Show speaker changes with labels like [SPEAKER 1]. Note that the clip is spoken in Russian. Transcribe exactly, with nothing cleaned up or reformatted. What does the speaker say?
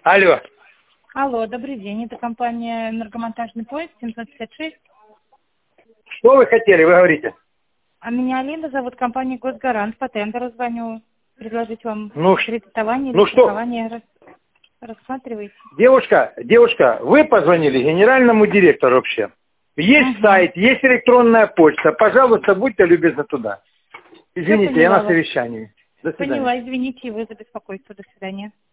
[SPEAKER 1] Алло.
[SPEAKER 2] Алло, добрый день. Это компания «Энергомонтажный поезд» семьсот пятьдесят шесть.
[SPEAKER 1] Что вы хотели, вы говорите?
[SPEAKER 2] А меня Алина зовут, компания «Госгарант». По тендеру звоню. Предложить вам
[SPEAKER 1] Ну,
[SPEAKER 2] кредитование
[SPEAKER 1] ну
[SPEAKER 2] или
[SPEAKER 1] что?
[SPEAKER 2] страхование. Рас- Рассматриваете?
[SPEAKER 1] Девушка, девушка, вы позвонили генеральному директору вообще. Есть
[SPEAKER 2] Угу.
[SPEAKER 1] сайт, есть электронная почта. Пожалуйста, будьте любезны туда. Извините, я
[SPEAKER 2] поняла
[SPEAKER 1] на
[SPEAKER 2] вас.
[SPEAKER 1] совещании. До свидания.
[SPEAKER 2] Поняла, извините, вы за беспокойство. До свидания.